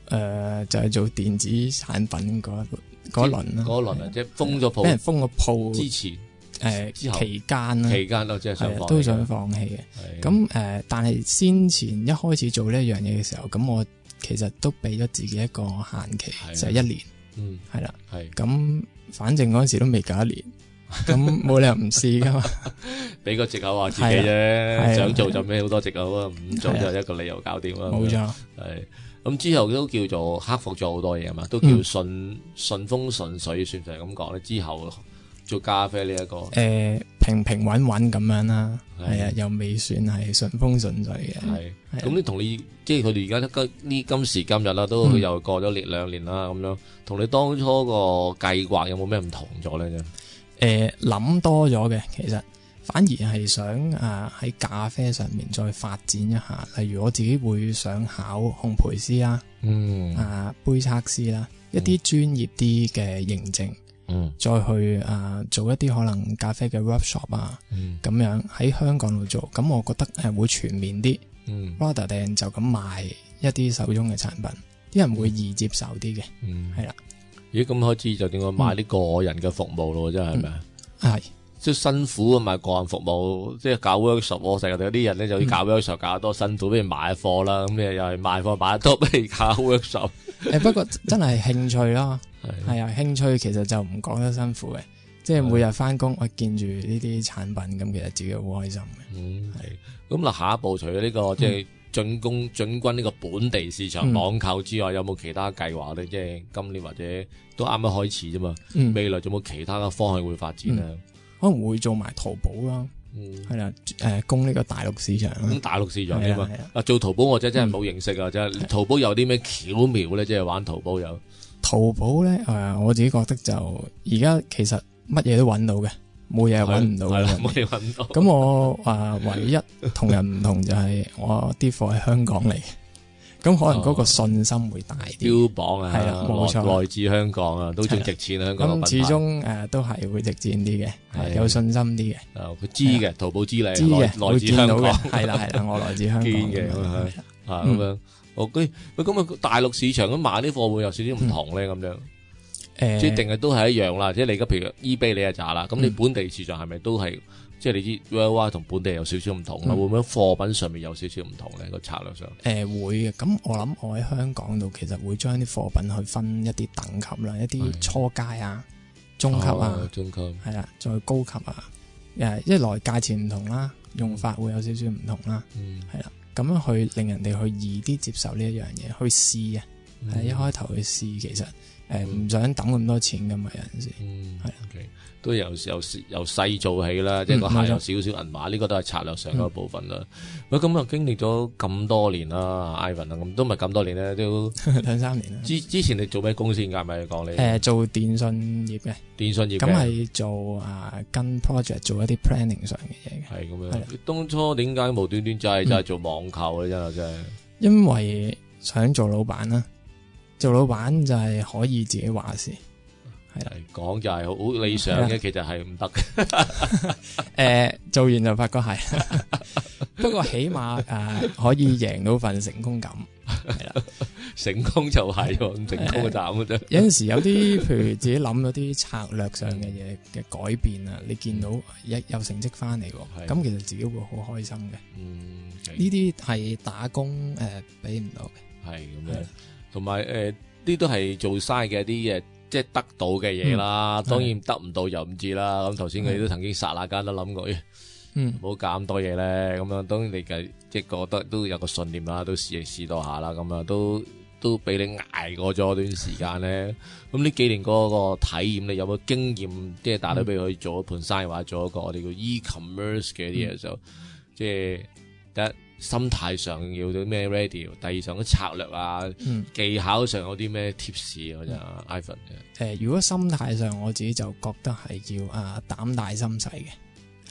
誒就係做電子產品嗰嗰一輪啦， 嗰輪啊，即係封咗鋪俾人封個鋪之前誒之後期間啦， 期間咯，即係想放棄係啊都想放棄嘅。 係咁誒，但係先前一開始做呢一樣嘢嘅時候，咁我其實都俾咗自己一個限期， 係就係一年， 嗯係啦。 係咁反正嗰陣時都未夠一年，咁冇理由唔試噶嘛。 俾個藉口話自己係啫， 啊想做就咩好多藉口啊，唔做就一個理由搞掂啦。 冇錯， 係咁之後都叫做克服咗好多嘢嘛，都叫順順風順水，算唔算係咁講咧？之後做咖啡呢一個誒平平穩穩咁樣啦， 係係啊，又未算係順風順水嘅。 係係啊咁，你同你即係佢哋而家今呢今時今日啦，都嗯又過咗年兩年啦，咁樣同你當初個計劃有冇咩唔同咗咧？啫誒諗多咗嘅，其實反而係想啊喺咖啡上面再發展一下，例如我自己會想考烘焙師啦， 嗯啊杯測師啦，一啲專業啲嘅認證， 嗯再去啊做一啲可能咖啡嘅 workshop 啊， 嗯咁樣喺香港度做，咁我覺得誒會全面啲嗯 ，rather than 就咁賣一啲手中嘅產品，啲人會易接受啲嘅， 嗯， 係啦， 咦咁開始就點解買啲個人嘅服務咯？真係咪啊？ 係即係辛苦啊！賣個人服務，即係搞 workshop，我成日有啲人咧就要搞 workshop 搞得多辛苦，不如賣貨啦。咁你又係賣貨賣得多，不如搞 workshop。 誒不過真係興趣咯。 係係啊，興趣其實就唔講得辛苦嘅，即係每日翻工，我見住呢啲產品，咁其實自己好開心嘅。 嗯係。咁嗱，下一步除咗呢個即係進攻進軍呢個本地市場嗯網購之外，有冇其他計劃咧？即係今年或者都啱啱開始啫嘛。 嗯， 未來仲有冇其他嘅方向會發展咧？ 可能會做埋淘寶咯， 嗯係啦，誒攻呢個大陸市場啦。 咁大陸市場添嘛係啊係啊？ 啊，做淘寶我真真係冇認識啊！真係淘寶有啲咩巧妙咧？即係玩淘寶有。 淘寶咧，誒我自己覺得就而家其實乜嘢都揾到嘅，冇嘢係揾唔到係啦， 嘅。 冇嘢揾到。 咁我誒唯一同人唔同就係我啲貨喺香港嚟嘅，咁可能嗰個信心會大啲。 標榜啊， 係啦冇錯來來自香港啊，都仲值錢啊！香港個咁始品牌終誒都係會值錢啲嘅， 係係有信心啲嘅。 啊，佢知嘅，淘寶知你知嘅， 來來會見到嘅自香港， 係啦係啦，我來自香港堅嘅咁樣咁樣係啦啊咁樣。我喂喂咁啊，大陸市場咁買啲貨會有少少唔同咧，咁樣誒， 即係定係都係一樣啦。即係你而家譬如 eBay 你係渣啦，咁你嗯本地市場係咪都係即係你知 worldwide 同本地有少少唔同啦？ 嗯會唔會貨品上面有少少唔同咧？個策略上誒會嘅，咁我諗我喺香港度其實會將啲貨品去分一啲等級啦，一啲係初階啊、中級啊哦，中級係啦，再高級啊，誒一來價錢唔同啦，用法會有少少唔同啦， 嗯係啦，咁樣去令人哋去易啲接受呢一樣嘢，去試啊， 嗯係一開頭去試，其實誒唔想抌咁多錢噶嘛，有陣時嗯， 係啊 OK，都由由由細做起啦，即係個嗯冇錯客有少少銀碼，呢個都係策略上嗰一部分啦。喂，咁啊經歷咗咁多年啦，Ivan 啊，咁都唔係咁多年咧，都兩三年啦。 之之前你做咩公司㗎？咪講你誒做電信業嘅， 電信業咁嘅， 係做啊跟 project 做一啲 planning 上嘅嘢嘅。 係咁樣係啊。 當初點解無端端就係就係做網購咧？真係真係。 因為想做老闆啦，做老闆就係可以自己話事，係啦。 係講就係好理想嘅， 係啊其實係唔得嘅。 誒、做完就發覺係，不過起碼誒、可以贏到份成功感，係啦。 成功就係喎，唔成功就慘嘅啫。 有陣時有啲譬如自己諗咗啲策略上嘅嘢嘅改變啊，你見到一有成績翻嚟喎， 係咁其實自己會好開心嘅。 嗯， 呢啲係打工誒俾唔到嘅。 係咁係樣，同埋誒呢都係做嘥嘅一啲誒，即係得到嘅嘢啦。當然得唔到又唔知啦。咁頭先佢都曾經剎那間都諗過，咦嗯唔好搞咁多嘢咧。咁樣當然你嘅即係覺得都有個信念啦，都試試多下啦。咁啊都都俾你捱過咗段時間咧。咁呢幾年嗰個體驗，你有冇經驗？即係帶到俾佢做一盤生意或者做一個我哋叫 e-commerce 嘅啲嘢就即係第一。心態上要啲咩 ready，第二上啲策略啊、 嗯技巧上有啲咩 tips 啊？就 Ivan 嘅， 誒、如果心態上我自己就覺得係要啊膽大心細嘅，係啦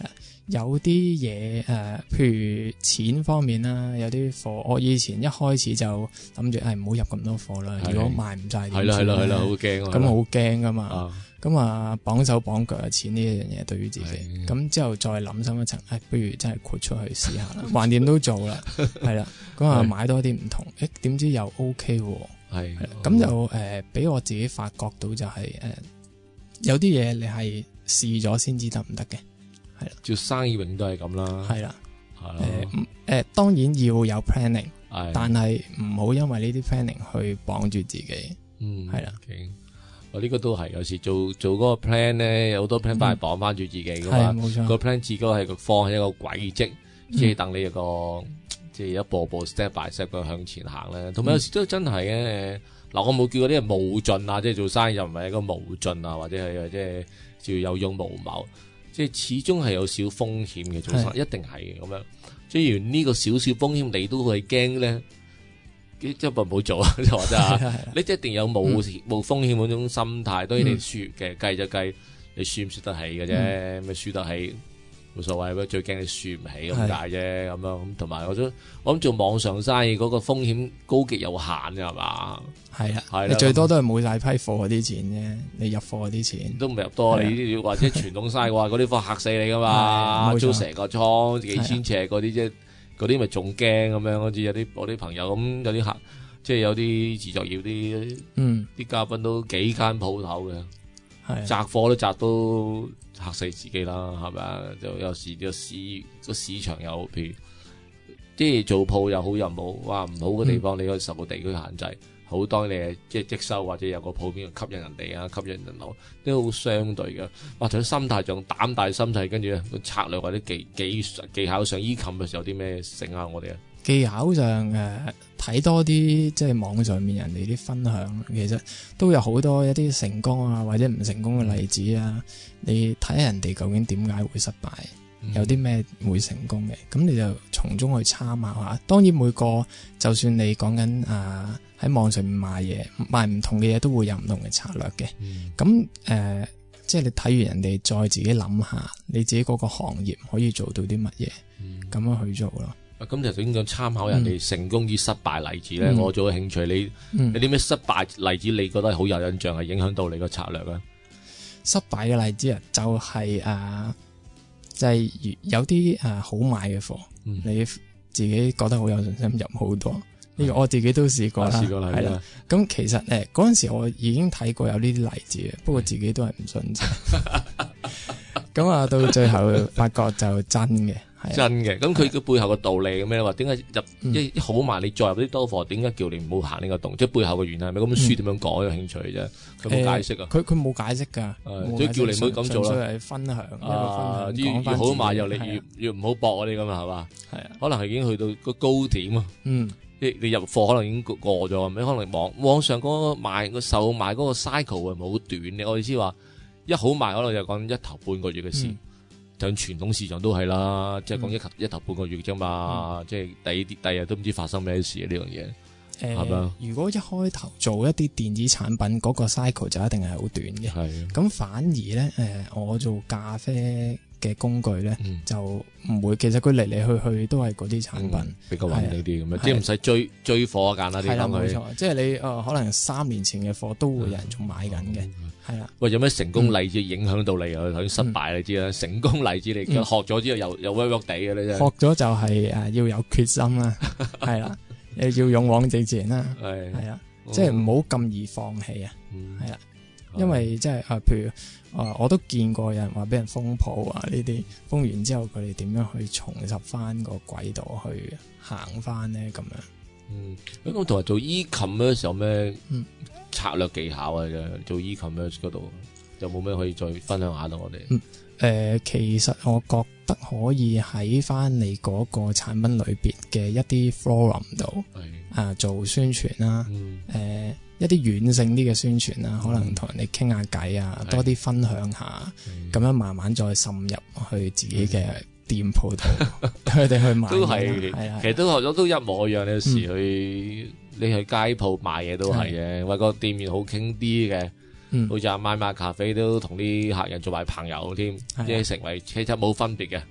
有啲嘢誒，譬如錢方面啦，有啲貨，我以前一開始就諗住誒唔好入咁多貨啦， 係如果賣唔晒係啦係啦係啦，好驚啊！ 咁好驚噶嘛。 啊咁啊，綁手綁腳嘅錢呢一樣嘢對於自己， 係咁之後再諗深一層，誒，不如真係豁出去試下啦，橫掂都做啦，係啦，咁啊係買多啲唔同，誒點知又 OK 喎， 係係啦咁就誒俾我自己發覺到就係誒有啲嘢你係試咗先知得唔得嘅，係啦， 做生意永遠都係咁啦， 係啦， 係誒誒當然要有 planning， 係但係唔好因為呢啲 planning 去綁住自己， 嗯係啦。 我呢個都係有時做做嗰個 plan 咧，有好多 plan 翻嚟綁翻住自己噶嘛。 係冇錯個 plan 自己係個放喺一個軌跡，即係嗯等你一個即係一步步 step by step 咁向前行咧。同埋有時都真係嘅。嗱，我冇叫嗰啲係無盡啊，即係做生意又唔係一個無盡啊，或者係即係叫有勇無謀。即係始終係有少風險嘅做生意，一定係嘅咁樣。即係呢個少少風險，你都係驚咧。即係唔好做啊！即係話真係，你一定有冇冇風險嗰種心態。當然你輸嘅計就計，你輸唔輸得起嘅啫。咩輸得起冇所謂，最驚你輸唔起咁解啫。咁樣咁同埋我都我諗做網上生意嗰個風險高極有限嘅係嘛？ 係啊， 係啦你最多都係冇晒批貨嗰啲錢啫，你入貨嗰啲錢都唔係入多。你或者傳統生意嘅話，嗰啲貨嚇死你噶嘛？租成個倉幾千尺嗰啲啫。嗰啲咪仲驚咁樣，好似有啲我啲朋友咁，有啲客，即係有啲自作業啲， 嗯， 啲嘉賓都幾間鋪頭嘅， 係摘貨都摘都嚇死自己啦，係咪啊？就有時個市個市場有，譬如即係做鋪又好又冇，哇唔好嘅地方，你可以受個地區限制。好當你係即係積收或者有個普遍吸引人哋啊，吸引人流都好相對嘅。或者心態上膽大心細，跟住咧個策略或者技技技巧上依冚嘅時候有啲咩醒下我哋啊？ 技巧上誒睇多啲即係網上面人哋啲分享，其實都有好多一啲成功啊或者唔成功嘅例子啊。你睇下人哋究竟點解會失敗？有啲咩會成功嘅，咁你就從中去參考下。當然每個就算你講緊啊喺網上面賣嘢，賣唔同嘅嘢都會有唔同嘅策略嘅。咁誒、嗯呃，即係你睇完人哋，再自己諗下你自己嗰個行業可以做到啲乜嘢，咁、嗯、樣去做咯。 咁就點講參考人哋成功與失敗例子咧？ 嗯、 我做嘅興趣，你、嗯、有啲咩失敗例子你覺得好有印象，係影響到你個策略咧？ 失敗嘅例子啊，就係、是、啊。就係、是、有啲誒好買嘅貨、嗯，你自己覺得好有信心入好多，呢、嗯這個我自己都試過啦，係啦。咁其實誒嗰陣時我已經睇過有呢啲例子嘅，不過自己都係唔信啫。咁啊，到最後發覺就真嘅， 真嘅。咁佢嘅背後嘅道理咁咩？話點解入一、嗯、好賣，你再入啲多貨，點解叫你唔好行呢個洞？即係背後嘅原因係咪？咁本書點樣講有興趣啫？佢冇解釋啊？ 佢佢冇解釋㗎， 即係叫你唔好咁做啦。 純粹係分享， 啊，越越好賣又你越越唔好搏嗰啲咁啊，係嘛？係啊，可能係已經去到個高點啊。嗯，你你入貨可能已經過咗，咩可能網網上嗰個賣個售賣嗰個 cycle 係咪好短嘅？我意思話一好賣可能就講一頭半個月嘅事。嗯就傳統市場都係啦，即係講一頭、嗯、一頭半個月啫嘛，嗯、即係第啲第日都唔知發生咩事啊呢樣嘢，係咪、呃？ 如果一開頭做一啲電子產品，嗰、嗰個 cycle 就一定係好短嘅。係，咁反而咧，誒、呃，我做咖啡嘅工具咧、嗯，就唔會。其實佢嚟嚟去去都係嗰啲產品，嗯、比較穩定啲咁樣，即係唔使追追貨簡單啲講佢。冇錯，即係你誒、呃，可能三年前嘅貨都會有人仲買緊嘅。嗯係啦，喂， 有咩成功例子影響到你啊？頭、嗯、先失敗你知啦、嗯，成功例子你、嗯、學咗之後又又 work work 地嘅咧，真係。學咗就係誒要有決心啦，係啦，你要勇往直前啦，係係啦，即係唔好咁易放棄啊，係、嗯、啦，因為即係誒，譬如誒、呃，我都見過有人話俾人封鋪啊，呢啲封完之後佢哋點樣去重拾翻個軌道去行翻咧咁樣。 嗯，咁同埋做 e-commerce 有咩策略技巧啊？做 e-commerce 嗰度有冇咩可以再分享下到我哋？ 嗯，誒、呃，其實我覺得可以喺翻你嗰個產品裏邊嘅一啲 forum 度啊做宣傳啦，誒、嗯呃，一啲軟性啲嘅宣傳啦、嗯，可能同人哋傾下偈啊，多啲分享下，咁、嗯、樣慢慢再滲入去自己嘅店鋪度，佢哋去買都係， 其實都學咗都一模一樣。有時去、嗯、你去街鋪買嘢都係嘅，或者個店員好傾啲嘅，好似阿媽媽咖啡都同啲客人做埋朋友添，即係成為其實冇分別嘅。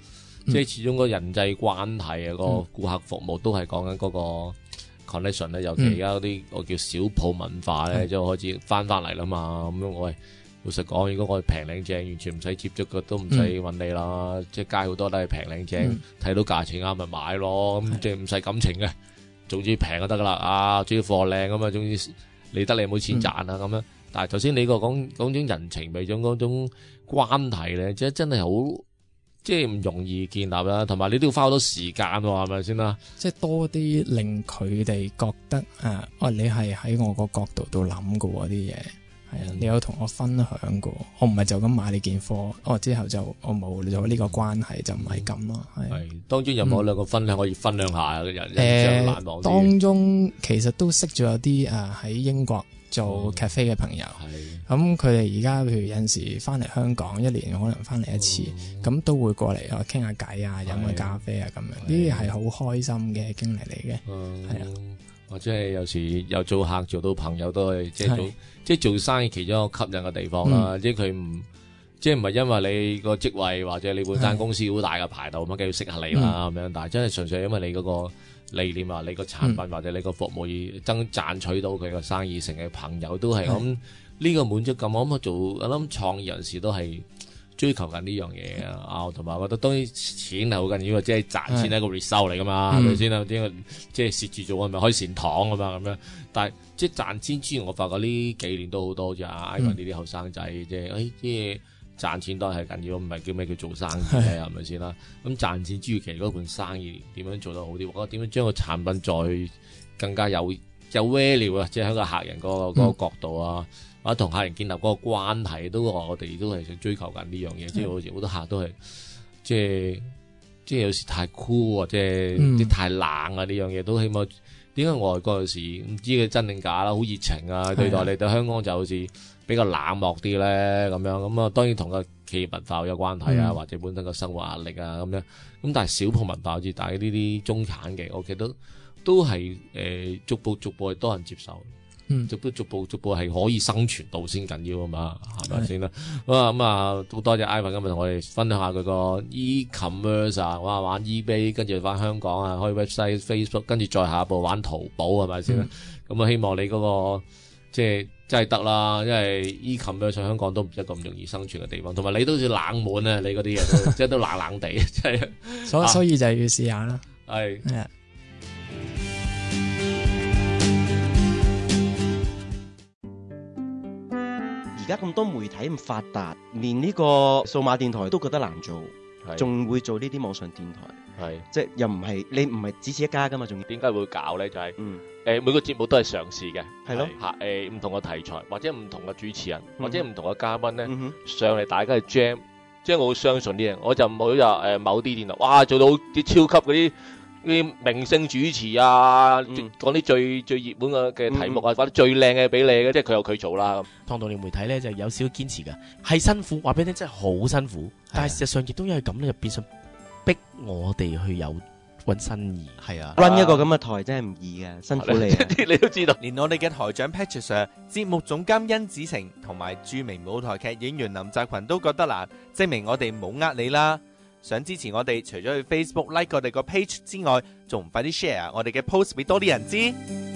即係始終個人際關係啊，個顧客服務都係講緊嗰個 connection 咧。尤其而家嗰啲我叫小鋪文化咧，就開始翻翻嚟啦嘛。咁樣我係老實講，如果我係平靚正，完全唔使接觸嘅，都唔使揾你啦。嗯、即係街好多都係平靚正，睇、嗯、到價錢啱咪買咯。咁即係唔使感情嘅，總之平就得噶啦。啊，總之貨靚咁嘛，總之理得你有冇錢賺啊咁樣。但係頭先你個講講種人情味種嗰種關係咧，即係真係好。即係唔容易建立啦，同埋你都要花好多時間喎，係咪先啦？即係多啲令佢哋覺得誒，哦、啊，你係喺我個角度度諗過啲嘢，係啊，嗯、你有同我分享過，我唔係就咁買你件貨，哦之後就我冇咗呢個關係，就唔係咁咯。係當中有冇兩個分享可以分享下嘅人？ 誒、 難忘啲。 當中其實都識咗有啲誒喺英國做 cafe 嘅朋友，咁佢哋而家譬如有陣時翻嚟香港，一年可能翻嚟一次，咁、哦、都會過嚟啊傾下偈啊，飲下咖啡啊咁樣，呢啲係好開心嘅經歷嚟嘅，係、嗯、啊， 或者係有時有做客做到朋友都係即係做即係做生意其中一個吸引嘅地方啦，嗯、即係佢唔即係唔係因為你個職位或者你本間公司好大嘅牌頭咁，梗要適合你啦咁樣，但係真係純粹因為你嗰、嗰個。理念啊，你個產品或者你個服務以增賺取到佢個生意成嘅朋友都係咁呢個滿足感。我諗做我諗創業人士都係追求緊呢樣嘢啊，同埋我覺得當然錢係好緊要，即係賺錢係一個 result 嚟噶嘛，係咪先啊？點解即係蝕住做係咪可以善堂啊嘛咁樣？但係即係賺錢之餘，我發覺呢幾年都好多似阿 Ivan 呢啲後生仔，即係誒即係。賺錢當然係緊要，唔係叫咩叫做生意嘅係咪先啦？咁賺錢之餘，其實嗰盤生意點樣做得好啲？我覺得點樣將個產品再更加有有 value 啊！即係喺個客人嗰個嗰個角度啊，嗯、或者同客人建立嗰個關係，都我哋都係想追求緊呢樣嘢。即係好似好多客都係即係即係有時太酷啊，即係啲太冷啊呢樣嘢都希望。點解外國有時唔知佢真定假啦？好熱情啊，對待你對香港就好似比較冷漠啲咧咁樣。咁啊，當然同個企業文化有關係啊，嗯、或者本身個生活壓力啊咁樣。咁但係小鋪文化好似大呢啲中產嘅，我覺得都係誒、呃、逐步逐步係多人接受。嗯，逐步逐步逐步係可以生存到先緊要啊嘛，係咪先啦？好啊，咁啊，好多謝 Ivan 今日同我哋分享下佢個 e-commerce 啊，玩玩 eBay， 跟住翻香港啊，開 website、Facebook， 跟住再下一步玩淘寶係咪先啦？咁啊、嗯，希望你嗰、那個即係真係得啦，因為 e-commerce 上香港都唔係咁容易生存嘅地方，同埋你都好似冷門啊，你嗰啲嘢都即係都冷冷地，即係， 所所以就係要試下啦， 係係啊。 而家咁多媒體咁發達，連呢個數碼電台都覺得難做，仲會做呢啲網上電台，係即係又唔係你唔係只此一家噶嘛？仲點解會搞咧？就係、是、嗯誒每個節目都係嘗試嘅，係咯嚇誒唔同嘅題材，或者唔同嘅主持人，嗯、或者唔同嘅嘉賓咧、嗯、上嚟，大家去 jam，即係我好相信呢樣，我就唔好話誒某啲電台，哇做到啲超級嗰啲。啲明星主持啊，講啲、嗯、最最熱門嘅嘅題目啊，或者、嗯、最靚嘅俾你嘅，即係佢有佢做啦。 創造力媒體咧就有少少堅持㗎，係辛苦，話俾你聽真係好辛苦。但係事實上亦都因為咁咧，就變相逼我哋去有揾新意。係啊 ，run 一個咁嘅台真係唔易嘅，辛苦你、啊。 你都知道， 連我哋嘅台長 Patrick Sir、節目總監甄子成同埋著名舞台劇演員林澤群都覺得難，證明我哋冇呃你啦。想支持我哋，除咗去 Facebook like 我哋個 page 之外，仲唔快啲 share 我哋嘅 post 俾多啲人知？